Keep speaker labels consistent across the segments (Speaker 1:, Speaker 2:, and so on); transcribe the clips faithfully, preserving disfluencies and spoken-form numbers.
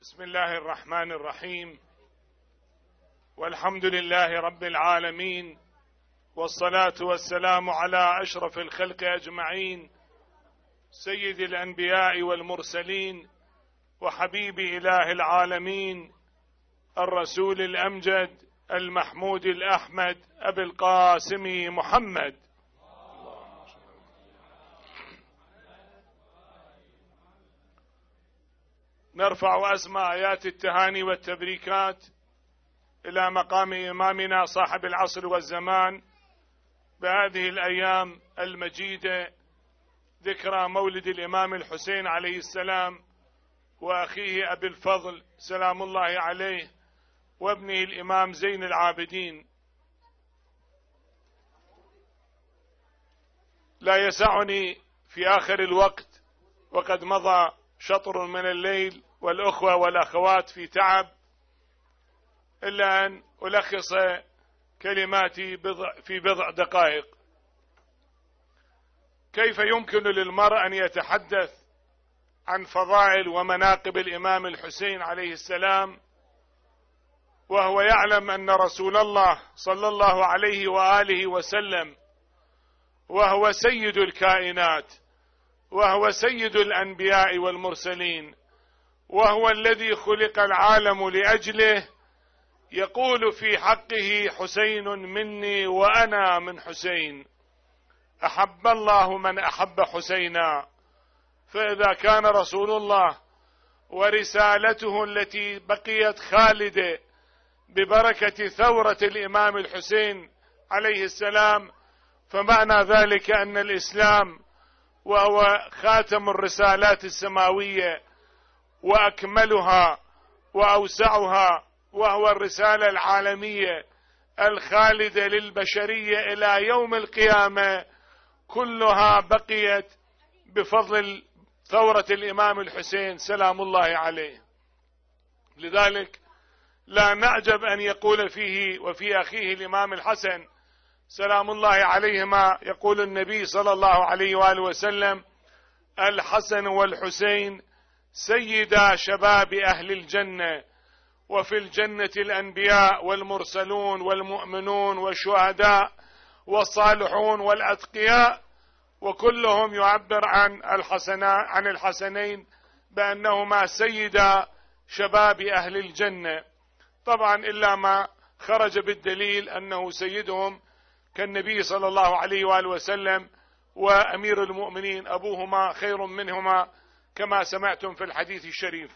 Speaker 1: بسم الله الرحمن الرحيم، والحمد لله رب العالمين، والصلاة والسلام على أشرف الخلق أجمعين، سيد الأنبياء والمرسلين، وحبيب إله العالمين، الرسول الأمجد المحمود الأحمد أبي القاسم محمد. نرفع أسمى آيات التهاني والتبريكات إلى مقام إمامنا صاحب العصر والزمان بهذه الأيام المجيدة، ذكرى مولد الإمام الحسين عليه السلام وأخيه أبي الفضل سلام الله عليه وابنه الإمام زين العابدين. لا يسعني في آخر الوقت وقد مضى شطر من الليل والأخوة والأخوات في تعب إلا أن ألخص كلماتي بضع في بضع دقائق. كيف يمكن للمرء أن يتحدث عن فضائل ومناقب الإمام الحسين عليه السلام وهو يعلم أن رسول الله صلى الله عليه وآله وسلم وهو سيد الكائنات، وهو سيد الأنبياء والمرسلين، وهو الذي خلق العالم لأجله، يقول في حقه: حسين مني وأنا من حسين، أحب الله من أحب حسينا. فإذا كان رسول الله ورسالته التي بقيت خالدة ببركة ثورة الإمام الحسين عليه السلام، فمعنى ذلك أن الإسلام وهو خاتم الرسالات السماوية وأكملها وأوسعها، وهو الرسالة العالمية الخالدة للبشرية إلى يوم القيامة، كلها بقيت بفضل ثورة الإمام الحسين سلام الله عليه. لذلك لا نعجب أن يقول فيه وفي أخيه الإمام الحسن سلام الله عليهما، يقول النبي صلى الله عليه وآله وسلم: الحسن والحسين سيدا شباب أهل الجنة، وفي الجنة الأنبياء والمرسلون والمؤمنون والشهداء والصالحون والأتقياء، وكلهم يعبر عن الحسناء عن الحسنين بأنهما سيدا شباب أهل الجنة. طبعا إلا ما خرج بالدليل أنه سيدهم كالنبي صلى الله عليه وآله وسلم وأمير المؤمنين أبوهما خير منهما كما سمعتم في الحديث الشريف.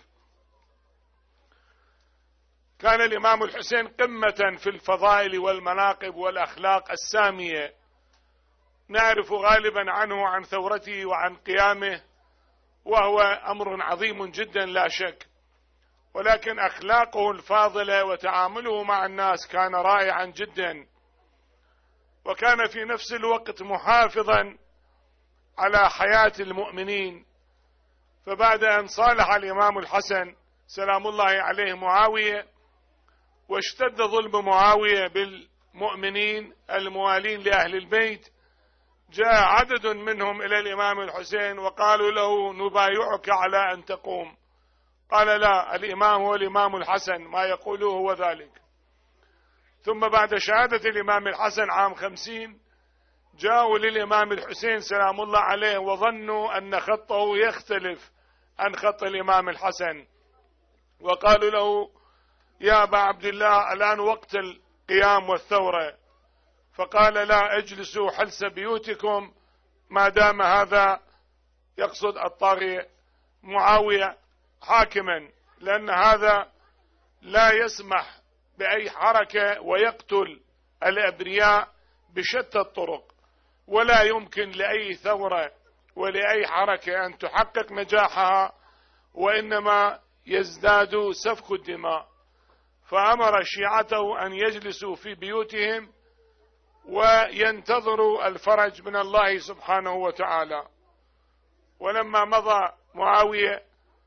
Speaker 1: كان الإمام الحسين قمة في الفضائل والمناقب والأخلاق السامية، نعرف غالبا عنه عن ثورته وعن قيامه، وهو أمر عظيم جدا لا شك، ولكن أخلاقه الفاضلة وتعامله مع الناس كان رائعا جدا، وكان في نفس الوقت محافظا على حياة المؤمنين. فبعد أن صالح الإمام الحسن سلام الله عليه معاوية واشتد ظلم معاوية بالمؤمنين الموالين لأهل البيت، جاء عدد منهم إلى الإمام الحسين وقالوا له: نبايعك على أن تقوم. قال: لا، الإمام هو الإمام الحسن، ما يقوله هو ذلك. ثم بعد شهادة الإمام الحسن عام خمسين جاءوا للإمام الحسين سلام الله عليه وظنوا أن خطه يختلف عن خط الإمام الحسن، وقالوا له: يا أبا عبد الله، الآن وقت القيام والثورة. فقال: لا، اجلسوا حلس بيوتكم ما دام هذا، يقصد الطاغية معاوية حاكما، لأن هذا لا يسمح بأي حركة ويقتل الأبرياء بشتى الطرق، ولا يمكن لأي ثورة ولأي حركة أن تحقق نجاحها، وإنما يزداد سفك الدماء. فأمر شيعته أن يجلسوا في بيوتهم وينتظروا الفرج من الله سبحانه وتعالى. ولما مضى معاوية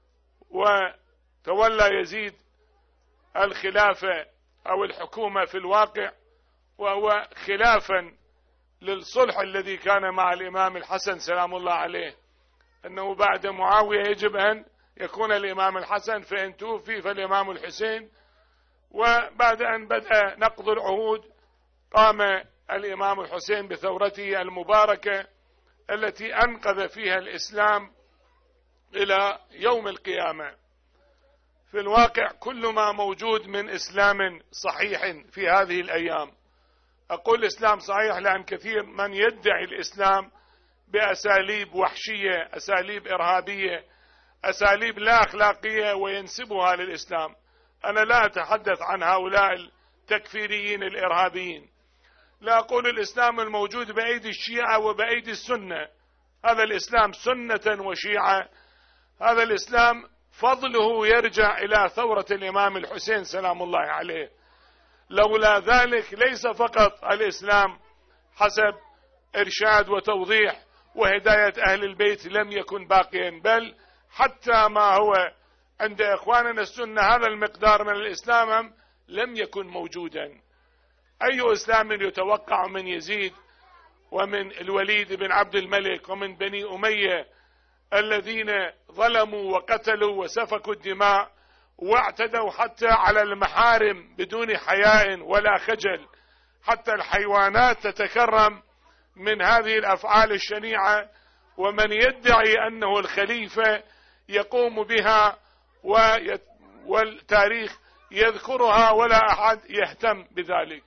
Speaker 1: وتولى يزيد الخلافة أو الحكومة في الواقع، وهو خلافا للصلح الذي كان مع الإمام الحسن سلام الله عليه، أنه بعد معاوية يجب أن يكون الإمام الحسن، فإن توفي فالإمام الحسين. وبعد أن بدأ نقض العهود قام الإمام الحسين بثورته المباركة التي أنقذ فيها الإسلام إلى يوم القيامة. في الواقع كل ما موجود من إسلام صحيح في هذه الأيام، أقول إسلام صحيح لأن كثير من يدعي الإسلام بأساليب وحشية، أساليب إرهابية، أساليب لا أخلاقية وينسبها للإسلام. أنا لا أتحدث عن هؤلاء التكفيريين الإرهابيين، لا أقول الإسلام الموجود بأيدي الشيعة وبأيدي السنة، هذا الإسلام سنة وشيعة، هذا الإسلام فضله يرجع إلى ثورة الإمام الحسين سلام الله عليه. لولا ذلك ليس فقط الإسلام حسب إرشاد وتوضيح وهداية أهل البيت لم يكن باقيا، بل حتى ما هو عند إخواننا السنة هذا المقدار من الإسلام لم يكن موجودا. أي إسلام يتوقع من يزيد ومن الوليد بن عبد الملك ومن بني أمية الذين ظلموا وقتلوا وسفكوا الدماء واعتدوا حتى على المحارم بدون حياء ولا خجل، حتى الحيوانات تتكرم من هذه الأفعال الشنيعة، ومن يدعي أنه الخليفة يقوم بها والتاريخ يذكرها ولا أحد يهتم بذلك.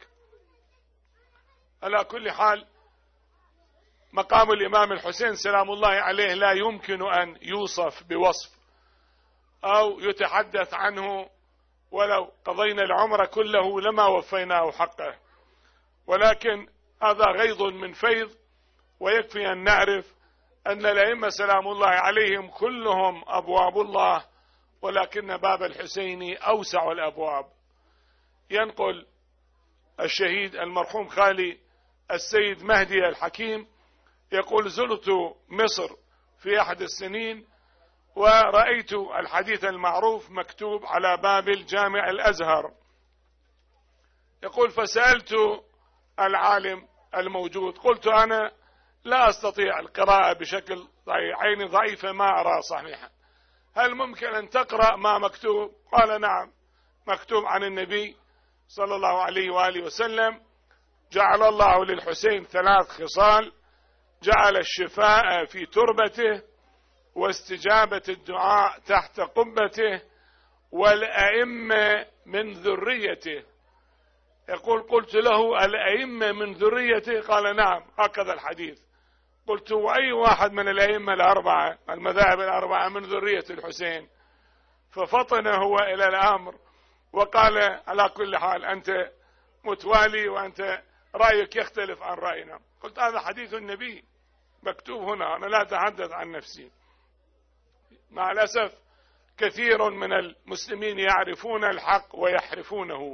Speaker 1: على كل حال مقام الإمام الحسين سلام الله عليه لا يمكن أن يوصف بوصف أو يتحدث عنه، ولو قضينا العمر كله لما وفيناه حقه، ولكن هذا غيض من فيض. ويكفي أن نعرف أن الأئمة سلام الله عليهم كلهم أبواب الله، ولكن باب الحسين أوسع الأبواب. ينقل الشهيد المرحوم خالي السيد مهدي الحكيم يقول: زرت مصر في أحد السنين ورأيت الحديث المعروف مكتوب على باب الجامع الأزهر. يقول: فسألت العالم الموجود، قلت: أنا لا أستطيع القراءة بشكل ضعيف، عيني ضعيفة ما أرى صحيحا، هل ممكن أن تقرأ ما مكتوب؟ قال: نعم، مكتوب عن النبي صلى الله عليه وآله وسلم: جعل الله للحسين ثلاث خصال، جعل الشفاء في تربته، واستجابة الدعاء تحت قبته، والأئمة من ذريته. يقول: قلت له: الأئمة من ذريته؟ قال: نعم، هكذا الحديث. قلت: وأي واحد من الأئمة الأربعة المذاهب الأربعة من ذرية الحسين؟ ففطن هو إلى الأمر وقال: على كل حال أنت متوالي وأنت رأيك يختلف عن رأينا. قلت: هذا حديث النبي مكتوب هنا، أنا لا أتحدث عن نفسي. مع الأسف كثير من المسلمين يعرفون الحق ويحرفونه.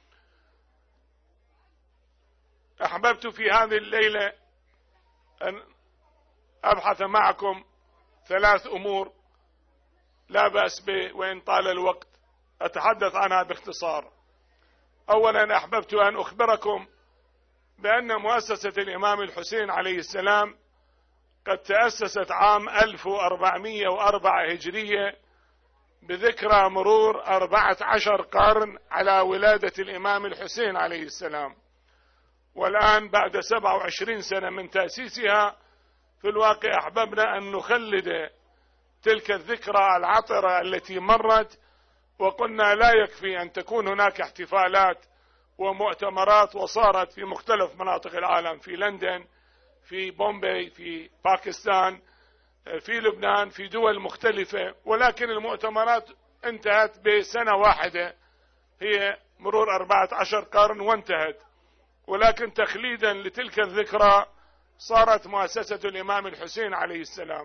Speaker 1: أحببت في هذه الليلة أن أبحث معكم ثلاث أمور لا بأس به وإن طال الوقت أتحدث عنها باختصار. أولا، أحببت أن أخبركم بأن مؤسسة الإمام الحسين عليه السلام قد تأسست عام ألف وأربعمائة وأربعة هجرية بذكرى مرور أربعة عشر قرن على ولادة الإمام الحسين عليه السلام. والآن بعد سبع وعشرين سنة من تأسيسها، في الواقع أحببنا أن نخلد تلك الذكرى العطرة التي مرت، وقلنا لا يكفي أن تكون هناك احتفالات ومؤتمرات، وصارت في مختلف مناطق العالم، في لندن، في بومبي، في باكستان، في لبنان، في دول مختلفة، ولكن المؤتمرات انتهت بسنة واحدة، هي مرور أربعة عشر قرن وانتهت. ولكن تخليدا لتلك الذكرى صارت مؤسسة الإمام الحسين عليه السلام،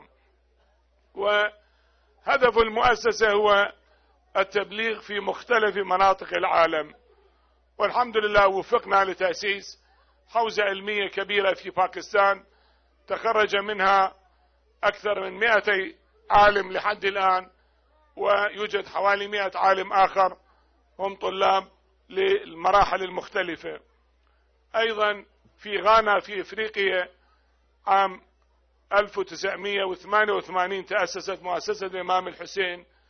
Speaker 1: وهدف المؤسسة هو التبليغ في مختلف مناطق العالم. والحمد لله وفقنا لتأسيس حوزة علمية كبيرة في باكستان، تخرج منها أكثر من مئتي عالم لحد الآن، ويوجد حوالي مئة عالم آخر هم طلاب للمراحل المختلفة. أيضا في غانا في إفريقيا عام ألف وتسعمائة وثمانية وثمانين تأسست مؤسسة الإمام الحسين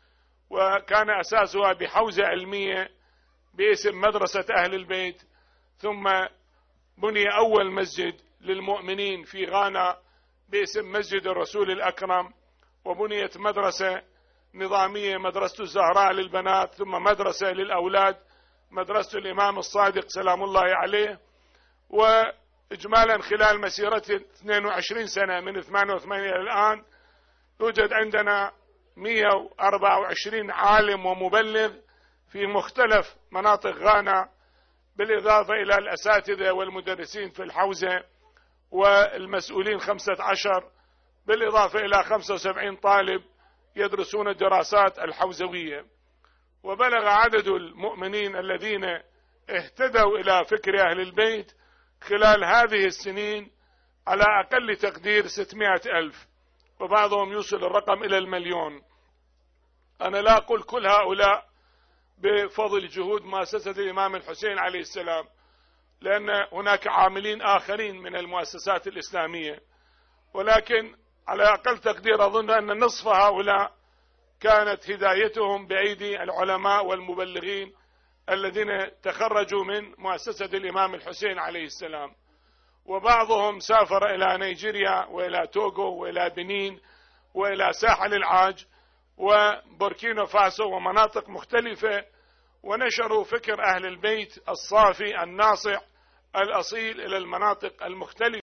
Speaker 1: وكان أساسها بحوزة علمية باسم مدرسة أهل البيت. ثم بني أول مسجد للمؤمنين في غانا باسم مسجد الرسول الأكرم، وبنيت مدرسة نظامية مدرسة الزهراء للبنات، ثم مدرسة للأولاد مدرسة الإمام الصادق سلام الله عليه. وإجمالا خلال مسيرته اثنين وعشرين سنة من ثمانية وثمانين إلى الآن يوجد عندنا مئة وأربعة وعشرين عالم ومبلغ في مختلف مناطق غانا، بالإضافة إلى الأساتذة والمدرسين في الحوزة والمسؤولين خمسة عشر، بالإضافة إلى خمسة وسبعين طالب يدرسون الدراسات الحوزوية. وبلغ عدد المؤمنين الذين اهتدوا إلى فكر أهل البيت خلال هذه السنين على أقل تقدير ستمائة ألف، وبعضهم يوصل الرقم إلى المليون. أنا لا أقول كل هؤلاء بفضل جهود مؤسسة الإمام الحسين عليه السلام، لأن هناك عاملين آخرين من المؤسسات الإسلامية، ولكن على أقل تقدير أظن أن نصف هؤلاء كانت هدايتهم بأيدي العلماء والمبلغين الذين تخرجوا من مؤسسة الإمام الحسين عليه السلام. وبعضهم سافر إلى نيجيريا وإلى توغو وإلى بنين وإلى ساحل العاج وبوركينا فاسو ومناطق مختلفة، ونشروا فكر أهل البيت الصافي الناصع الأصيل إلى المناطق المختلفة.